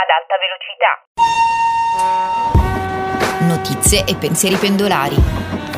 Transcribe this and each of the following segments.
ad alta velocità. Notizie e pensieri pendolari.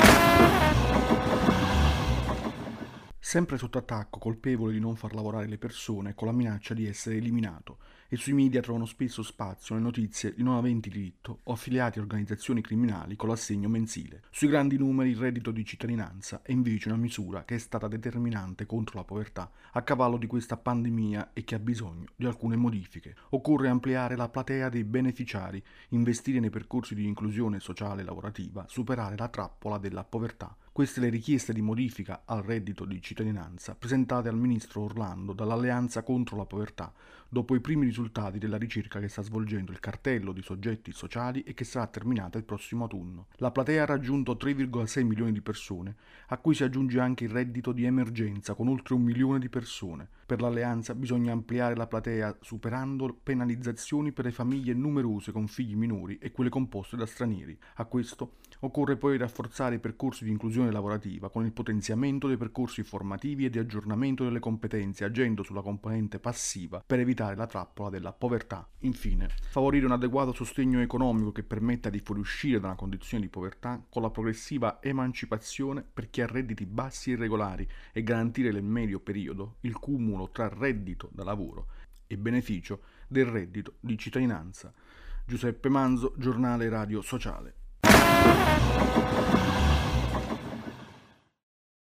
Sempre sotto attacco, colpevole di non far lavorare le persone con la minaccia di essere eliminato, e sui media trovano spesso spazio le notizie di non aventi diritto o affiliati a organizzazioni criminali con l'assegno mensile. Sui grandi numeri il reddito di cittadinanza è invece una misura che è stata determinante contro la povertà a cavallo di questa pandemia e che ha bisogno di alcune modifiche. Occorre ampliare la platea dei beneficiari, investire nei percorsi di inclusione sociale e lavorativa, superare la trappola della povertà. Queste le richieste di modifica al reddito di cittadinanza presentate al ministro Orlando dall'Alleanza contro la povertà, dopo i primi risultati della ricerca che sta svolgendo il cartello di soggetti sociali e che sarà terminata il prossimo autunno. La platea ha raggiunto 3,6 milioni di persone, a cui si aggiunge anche il reddito di emergenza con oltre 1 milione di persone. Per l'Alleanza bisogna ampliare la platea superando penalizzazioni per le famiglie numerose con figli minori e quelle composte da stranieri. A questo occorre poi rafforzare i percorsi di inclusione lavorativa con il potenziamento dei percorsi formativi e di aggiornamento delle competenze, agendo sulla componente passiva per evitare la trappola della povertà. Infine, favorire un adeguato sostegno economico che permetta di fuoriuscire da una condizione di povertà con la progressiva emancipazione per chi ha redditi bassi e irregolari e garantire nel medio periodo il cumulo tra reddito da lavoro e beneficio del reddito di cittadinanza. Giuseppe Manzo, Giornale Radio Sociale.